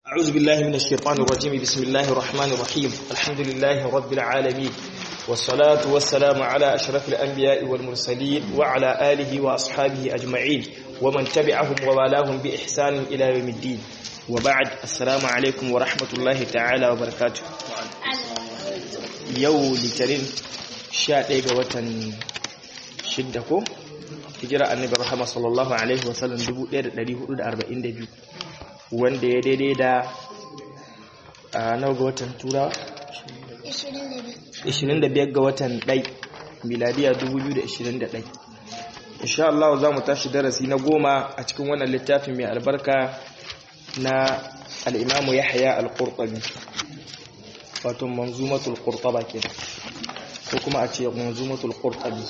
أعوذ بالله من الشيطان الرجيم. بسم الله الرحمن الرحيم. الحمد لله رب العالمين، والصلاة والسلام على أشرف الأنبياء والمرسلين وعلى آله وأصحابه أجمعين ومن تبعهم ووالاهم بإحسان إلى يوم الدين، وبعد. السلام عليكم ورحمة الله تعالى وبركاته. يوم لترين شاء وطن شدكم hijira annabi Muhammad sallallahu alaihi wasallam 1442 wanda ya daidai da nawa ga watan Turawa 25 ga watan 1 miladiya 2021. insha Allah za mu tashi darasi na 10 a cikin wannan littafin mai albarka na al-Imam Yahya al-Qurtubi, wato manzumatul Qurtuba kenan, ko kuma a ce manzumatul Qurtubi.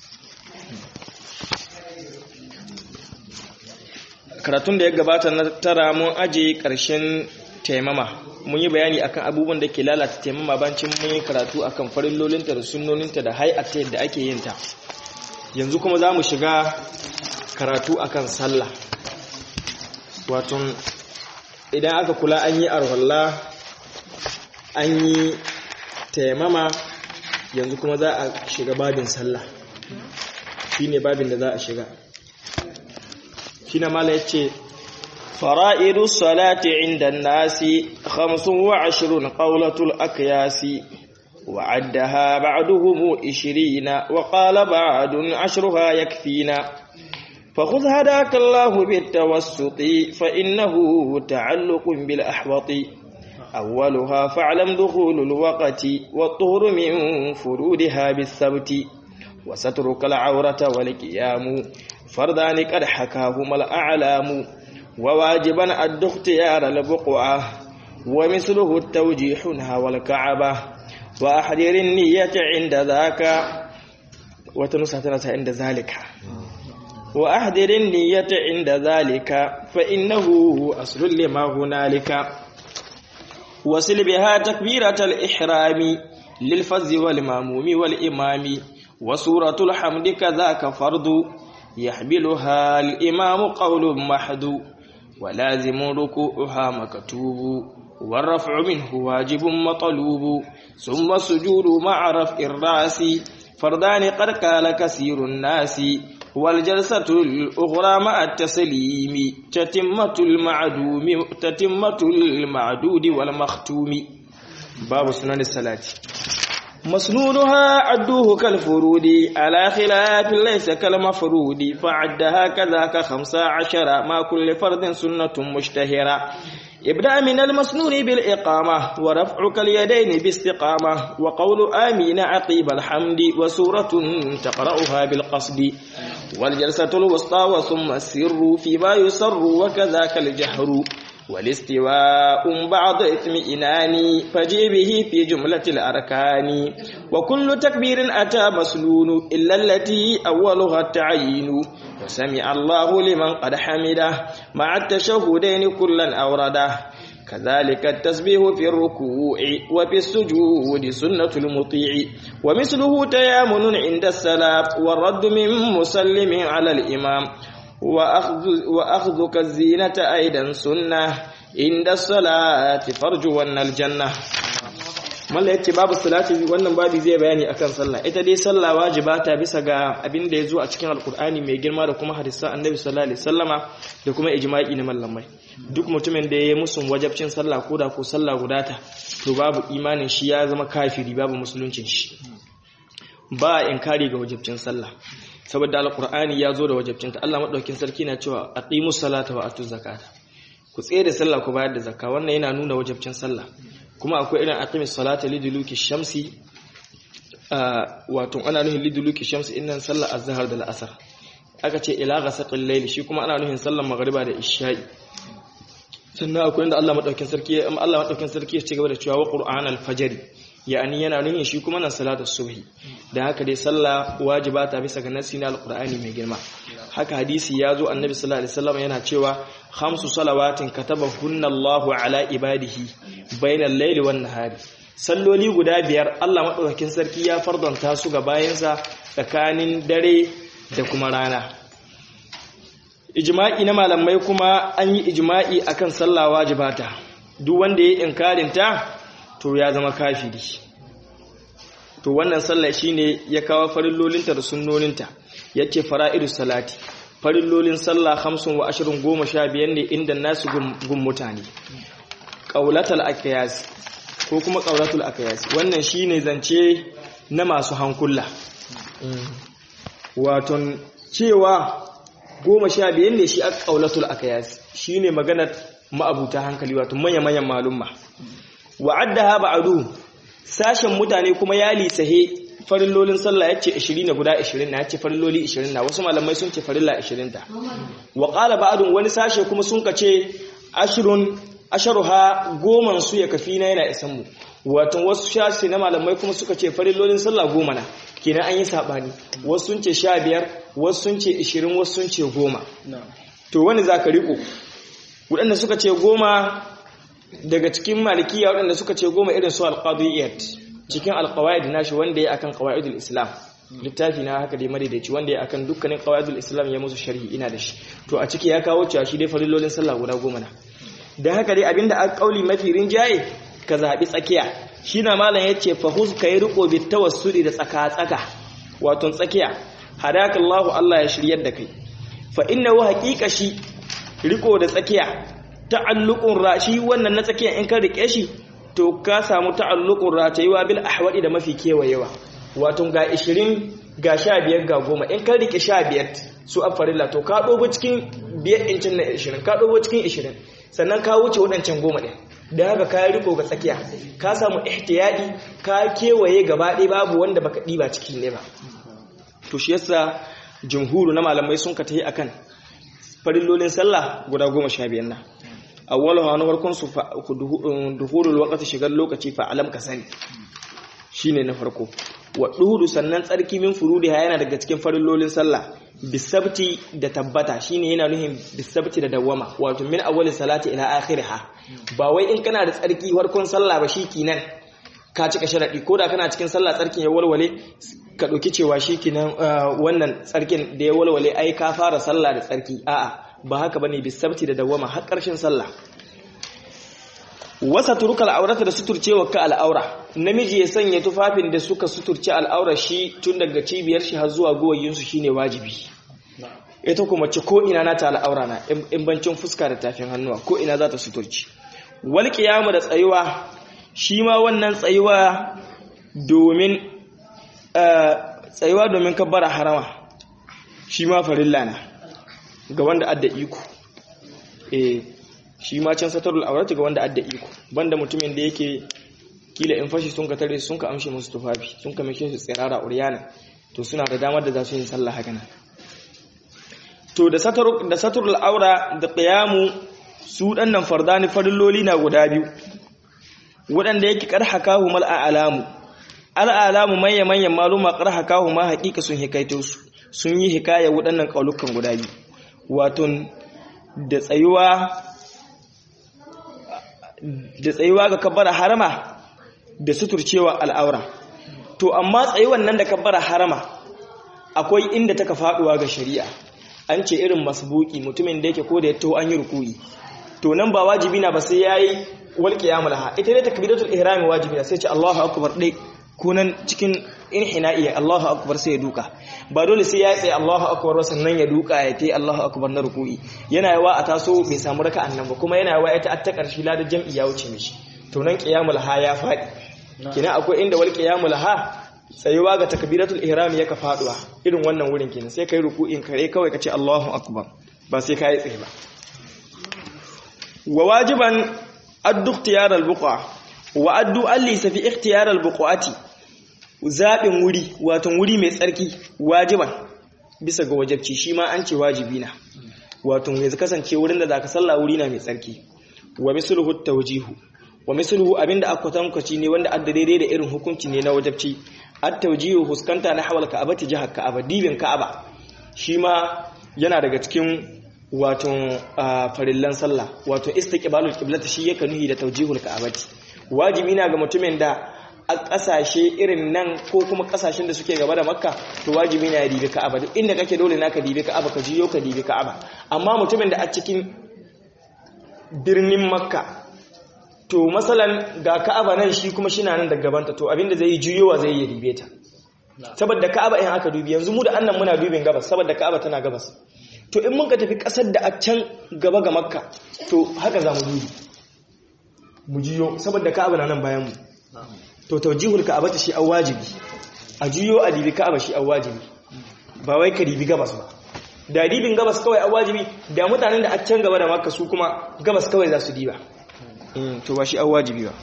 Karatun da ya gabata na tara mun aje ƙarshen taimama, mun yi bayani akan abubuwan da ke lalata taimama bancin mun yi karatu akan farillolinta da sunnoninta da hay'atta yadda ake yin ta. Yanzu kuma za mu shiga karatu akan sallah. Wato idan aka kula an yi arwalla, an yi taimama, yanzu kuma za a shiga babin sallah. Shine babin da za a shiga. Shine mala yace fara'idu salati 'inda an-nasi 25 qawlatul akyasi wa 'addaha ba'duhum 20 wa qala ba'dun 'ashruha yakfina fakhudh hadaka Allahu bit-tawassuti fa innahu ta'alluqun bil ahwati awwaluha fa'lam dukhulul waqti wat-tuhuru min furudiha bis-sabti wa satruka al-'awrata wal-qiyamu فردان قد حكاهما الأعلام وواجبا أدو اختيار البقعة ومثله التوجيح نحو الكعبة وأحذر النية عند ذاك وتنصتنة عند ذلك وأحذر النية عند ذلك فإنه أصل لما هنالك وصل بها تكبيرة الإحرام للفز والماموم والإمام وسورة الحمد كذاك فرض يحملها الإمام قول محدو ولازم ركوعها مكتوب والرفع منه واجب مطلوب ثم السجود مع رفع الرأس فردان قد قال كثير الناس والجلسة الأخرى مع التسليم تتمة المعدود والمختوم. باب سنن الصلاة. مسنونها عدوه كالفرود على خلاف ليس كالمفرود فعدها كذاك 15 ما كل فرد سنة مشتهرة. ابدأ من المسنون بالإقامة ورفعك اليدين باستقامة وقول آمين عقيب الحمد وسورة تقرأها بالقصد والجلسة الوسطى وثم السر فيما يسر وكذاك الجهر والاستواء بعض اطمئنان فجئ به في جملة الأركان وكل تكبير أتى مسنون إلا التي أولها التعيين وسمع الله لمن قد حمده مع التشهدين كلا أورده كذلك التسبيح في الركوع وفي السجود سنة المطيع ومثله تيامن عند السلام والرد من مسلم على الإمام وأخذك الزينة أيضا سنة عند الصلاة فرجونا الجنة. malla yace babu salati, wannan babu zai bayani akan sallah. Ita dai sallah wajibata bisa ga abin da yazo a cikin alkur'ani mai girma da kuma hadisan annabi sallallahu alaihi wasallama da kuma ijma'i na mallamai. Duk mutumin da yayi musun wajibcin sallah koda ko sallah gudata, to babu imanin shi, ya zama kafiri, babu musuluncin shi. Ba inkari ga wajibcin sallah saboda alkur'ani ya zo da wajibcinta. Allah madaukakin sarki na cewa aqimus salata wa atuz zakata, ku tsaye da sallah ku bayar da zakka. Wannan yana nuna wajibcin sallah. Kuma akwai irin aqimis salata liduluki shamsi, wato ana nufin liduluki shamsi innan sallar azhar da al'asr. Aka ce ila ghasaqil layl, shi kuma ana nufin sallar magriba da isha'i. Sannan akwai inda Allah madaukakin sarki ya ce gaba da cewa wa qur'anal fajr, yani yana nufin shi kuma nan salatul subhi. Da haka dai sallah wajibata bisa ga nassi na alqur'ani mai girma. Haka hadisi ya zo annabi sallallahu alaihi wasallam yana cewa 5 salawatin katabahunna Allahu ala ibadihi bainal layli wan nahari. Salloli guda 5 Allah madaukakin sarki ya fardanta su ga bayansa tsakanin dare da kuma rana. ijma'i na malamai kuma an yi ijma'i akan sallah wajibata duk wanda ya inkarin ta to ya zama kafiri. To wannan sallah shine ya kawo farillolinta da sunnoninta. Yace fara'idus salati, farillolin sallah 25 15 ne inda nasu gun mutane. Qaulatul aqyas ko kuma qaulatul aqyas, wannan shine zance na masu hankula. Waton cewa 15 ne shi qaulatul aqyas, shine maganar ma'abuta hankali, wato manyan malumma. Wa'addaha ba'du, sashen mutane kuma ya lisahe farillolin sallah yace 20 guda 20 na, yace farilloli 20 na, wasu malamai sun ce farilla 20 ta. Wa qala ba'dun, wani sashe kuma sun kace asharuha, goman su ya kafi na yana isan mu. Wato wasu sashe na malamai kuma suka ce farillolin sallah 10 na, kenan an yi sabani, wasu sun ce 15, wasu sun ce 20, wasu sun ce 10. To wani zaka riko, wadanda suka ce 10 daga cikin malikiya, wadanda suka ce 10 irin su al-qadiyat cikin al-qawaid nashi wanda ya akan qawaidul islam, littafi na haka dai madaidaici wanda ya akan dukkanin qawaidul islam ya musu sharhi, ina da shi. To a ciki ya kawo cewa shi dai farillolin sallah guda 10 na. Da haka dai abinda aka kauli mafi rinjaye ka zabi tsakiya. Shi na malam yace fahuz kai riko bi tawassuli da tsaka wato tsakiya. Hadakallahu, Allah ya shiryar da kai. Fa innahu haqiqa shi riko da tsakiya ta'alluqun rashi, wannan na tsakiya in ka rike shi to ka samu ta'alluqun ratayuwa bil ahwadi da mafi kewayewa. Wato ga 20 ga 15 ga 10, in ka rike 15 su afarilla to ka dogo cikin 5 incin na 20, ka dogo cikin 20, sannan ka wuce wadancan 10 din. Da haka ka riko ga tsakiya, ka samu ihtiyadi, ka kewaye gaba ɗaya, babu wanda baka diba ciki ne ba. To shi yasa jumhuru na malamai sun ka tayi akan farillolin sallah guda 15 na. Awwaluha na farkon su duhulul waqti, shigar lokaci, fa alam ka sani, shine na farko. Wa duhudu, sannan tsarki min furudiha yana daga cikin farillolin sallah, bisabti da tabbata, shine yana nuhin bisabti da dawama, wato min awwali salati ila akhiriha. Ba wai in kana da tsarki farkon sallah ba shikenan ka cika sharadi, koda kana cikin sallah tsarkin ya walwale ka dauki cewa shikenan wannan tsarkin da ya walwale ai ka fara sallah da tsarki. A'a, ba haka bane, bisabti da dawama har karshen sallah. Wasa turukal aurata, da suturcewa ka al'aura, namiji ya sanya tufafin da suka suturce al'aura shi tun daga cibiyar shi har zuwa gowayin su shine wajibi. Ita kuma ce ko ina nata al'aura na, in bancin fuska da tafin hannuwa ko ina za ta suturci. Wal qiyamu, da tsayuwa, shi ma wannan tsayuwa domin kabbara harama, shi ma farilla na ga wanda adda iko. Shi ma can satarul aurati ga wanda adda iko, banda mutumin da yake kila in fashi sun ka tare, sun ka amshe musu tufafi, sun ka make su tsirara uryana, to suna da damar da za su yi sallah haka nan. To da satarul aura da qiyamu, su dannan fardani farilloli na guda biyu, wadanda yake karhakahu mal alamu manyan maluma karhakahu ma haqiqa sun hikaito su, sun yi hikaya wadannan kaulukan guda biyu, wato da tsayuwa ga kabbara harama da suturcewa al'aura. To amma tsayuwan nan da kabbara harama akwai inda taka faduwa ga shari'a. An ce irin masbuki, mutumin da yake ko da ya taho an yi ruku'i, to nan ba wajibi na ba sai yayi wal qiyamul ha. Ita ne takbiratul ihram wajibi na, sai ce Allahu akbar dai, kunan cikin inhina'i Allahu akbar sai ya duka. Ba dole sai ya tsaye Allahu akbar sannan ya duka ya tai Allahu akbar na ruku'i. Yana yawa a taso bai samu raka'an nan ba, kuma yana yawa ita ta karshe la da jam'i ya wuce mishi, to nan qiyamul ha ya fadi. Kina akwai inda wal qiyamul ha tsayuwa ga takbiratul ihram yaka faduwa, irin wannan wurin kenan sai kai ruku'in kare kawai kace Allahu akbar, ba sai kai tsaye ba. Wa wajiban addu ikhtiyar al-buqa, wa addu allisa fi ikhtiyar al-buqati, zaɓin wuri, wato wuri mai tsarki, wajiban bisa ga wajibci, shi ma an ce wajibi na, wato ya kasance wurin da zaka salla wuri na mai tsarki. Wa misluhu tawjihu, wa misluhu abinda aka tankaci ne wanda adda daidai da irin hukunci ne na wajibci. At-tawjihu huskanta na hawal ka'abati, jihar ka'aba, dibin ka'aba, shi ma yana daga cikin wato farillan sallah, wato istiqbalul qiblati, shi yake nuhi da tawjihul ka'abati. Wajibi na ga mutumin da a ƙasashe irin nan ko kuma ƙasashen da suke gaba da Makka, to wajibi na ya dibi Ka'aba, duk inda kake dole naka dibi Ka'aba, ka jiyo ka dibi Ka'aba. Amma mutumin da a cikin birnin Makka to masalan ga Ka'aba nan shi kuma shi na nan da gabanta to abinda zai yi juyowa zai yi dube ta saboda Ka'aba in aka dubi yanzu mu da annan muna dubin gabas saboda Ka'aba tana gabas to in mun ka tafi kasar da a can gaba ga Makka to haka za mu dubi mu juyo saboda Ka'aba na nan bayan mu to tawjihul Ka'aba ta shi an wajibi a juyo a dibi Ka'aba shi an wajibi ba wai ka dibi gabas ba da dibin gabas kawai an wajibi da mutanen da a can gaba da Makka su kuma gabas kawai za su diba to ba shi an wajibi ba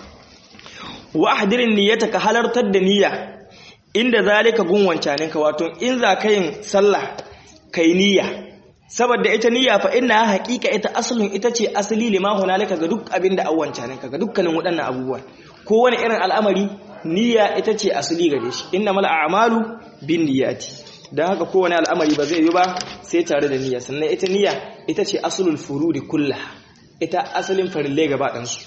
wa ahdirin niyyataka halartar da niyya inda zalika gun wancaninka wato in za ka yin sallah kai niyya saboda ita niyya fa inna haqiqa ita aslun ita ce asali lima hunalika ga duk abinda an wancaninka ga dukkanin waɗannan abubuwan ko wani irin al'amari niyya ita ce asali gare shi innamal a'malu binniyati dan haka ko wani al'amari ba zai yi ba sai tare da niyya sannan ita niyya ita ce aslul furudi kullaha ita asalin farille gaba ɗan su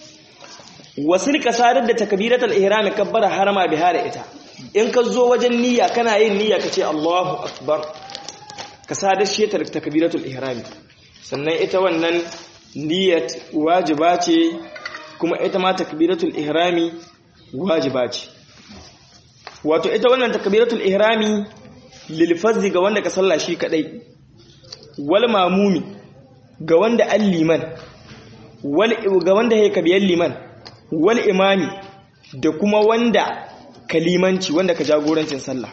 wasil ka sadar da takbiratul ihram kabbara harama biha da ita in ka zo wajen niyya kana yin niyya kace Allahu akbar ka sadar shi ta takbiratul ihram sannan ita wannan niyyat wajiba ce kuma ita ma takbiratul ihrami wajiba ce wato ita wannan takbiratul ihrami lil fazzi ga wanda ka salla shi kadai wal mamumi ga wanda al-liman ga wanda yake biyan liman wal imami da kuma wanda kalimanci wanda ka jagorancin sallah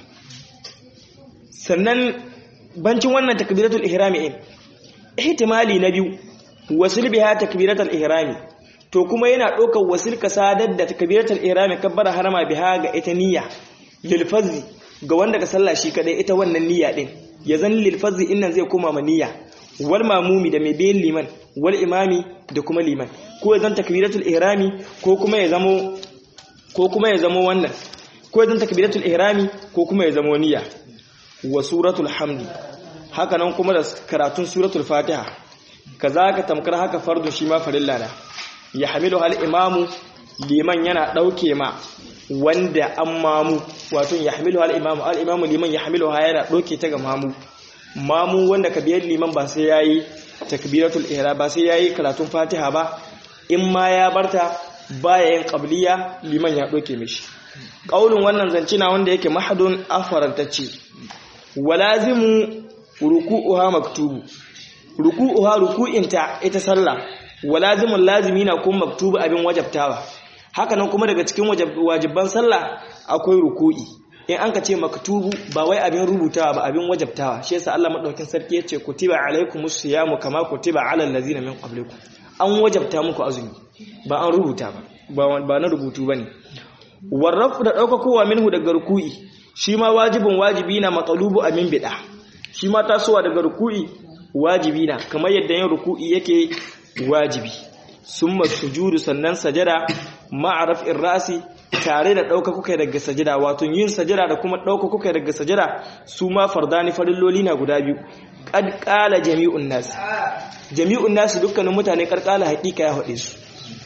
sannan bancin wannan takbiratul ihrami ihtimali na biyu wasil biha takbiratul ihrami to kuma yana ɗaukar wasil ka sadar da takbiratul ihrami kabbara harama biha ga ita niyya lil fazzi ga wanda ka sallah shi kadai ita wannan niyya din yazan lil fazzi innan zai koma ma niyya wal mamumi da mai bayin liman wal imami da kuma liman ko ya zan takbiratul ihrami ko kuma ya zamo wannan ko ya zan takbiratul ihrami ko kuma ya zamo niyya wa suratul hamdi haka nan kuma da karatun suratul fatiha kazaka tamkar haka fardu shi ma farilla na ya hamilu hal imamu liman yana dauke ma wanda an mamu wato ya hamilu hal imamu liman ya hamilu ha yana dauke ta ga mamu wanda ka biyar liman ba sai yayi takbiratul ihram ba sai yayi karatun fatiha ba in ma ya barta baya yin qabliya liman ya doke mishi kaulin wannan zanci na wanda yake mahadun afarantacce walazimu ruku'uha maktubu ruku'uha ruku'inta ita sallah walazimul lazimina kun maktubu abin wajabtawa haka nan kuma daga cikin wajibban sallah akwai ruku'i in an ka ce maktubu ba wai abin rubutawa ba abin wajabtawa shi yasa Allah madaukakin sarki yace kutiba alaikumus siyamu kama kutiba alal ladzina min qablikum an wajabta muku azumi ba an rubuta ba na rubutu bane warrafu da daukakowa minhu daga ruku'i shi ma wajibi na maqlubu amin bid'a shi ma tasowa daga ruku'i wajibi na kamar yadda yin ruku'i yake wajibi summa sujudu sannan sajada ma'a raf'ir ra'si tare da ɗaukakuka daga sajada wato yin sajada da kuma ɗaukakuka daga sajada su ma fardani farilloli na guda biyu qad qala jami'un nas dukkanin mutane karkala haƙiƙa ya haɗe su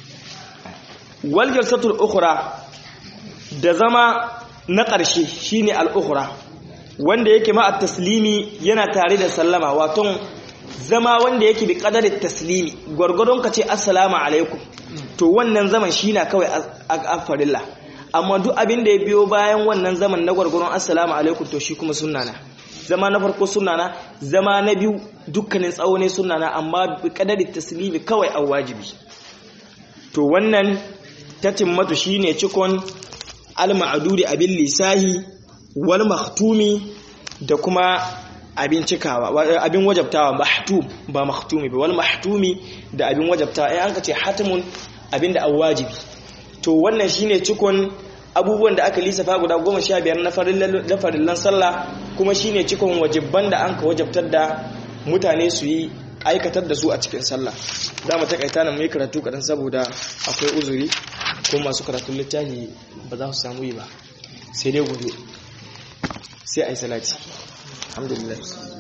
wal jalsatul ukhra da zama na ƙarshe shine al ukhra wanda yake ma at-taslimi yana tare da sallama wato zama wanda yake bi qadarit taslimi gurgurdon ka ce assalamu alaikum to wannan zaman shi na kawai a farilla amma duk abin da ya biyo bayan wannan zaman na gwargwaron assalamu alaikum to shi kuma sunnana zama na farko sunnana zama na biyu dukkanin tsawo ne sunnana amma kadari taslimi kawai a wajibi to wannan tatimmatu shine cikon al-ma'dudi abin lisahi wal mahtumi da kuma abin cikawa abin wajabtawa mahtum ba mahtumi ba wal mahtumi da abin wajabtawa an ka ce hatimun abinda an wajibi to wannan shine cikon abubuwan da aka lissafa guda 15 na farillan sallah kuma shine cikon wajibban da an ka wajabtar da mutane su yi aikatar da su a cikin sallah za mu takaita nan mu yi karatu kadan saboda akwai uzuri ko masu karatun littafi ba za su samu yi ba sai dai gobe sai ai salati alhamdulillah